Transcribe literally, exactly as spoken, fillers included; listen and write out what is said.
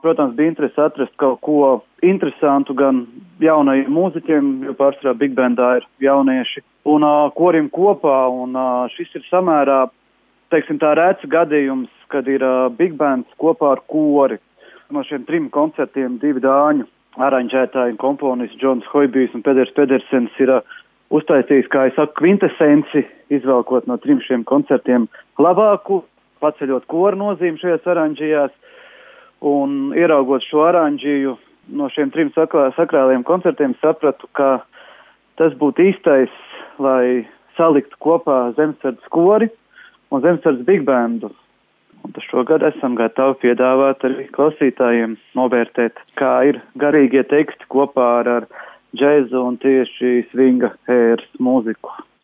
protams, bija interesi atrast kaut ko interesantu gan jaunajiem mūziķiem, jo pārsvarā Big Bandā ir jaunieši, un uh, korim kopā, un uh, šis ir samērā, teiksim tā, rēts gadījums, kad ir uh, Big Bands kopā ar kori. No šiem trim koncertiem divi dāņu aranžētāji un komponisti Džons Hoibijs un Peders Pedersens ir uh, uztaisījis, kā es saku, kvintesenci, izvelkot no trim šiem koncertiem labāku, paceļot koru nozīmi šajās aranžijās, un ieraugot šo aranžiju no šiem trim sakrā, sakrāliem koncertiem, sapratu, ka tas būtu īstais, lai saliktu kopā Zemesardzes kori un Zemesardzes Big Bandu. Un šogad esam gatavi piedāvāt arī klausītājiem novērtēt, kā ir garīgie teksti kopā ar, ar džēzu un tieši svinga ēras mūziku.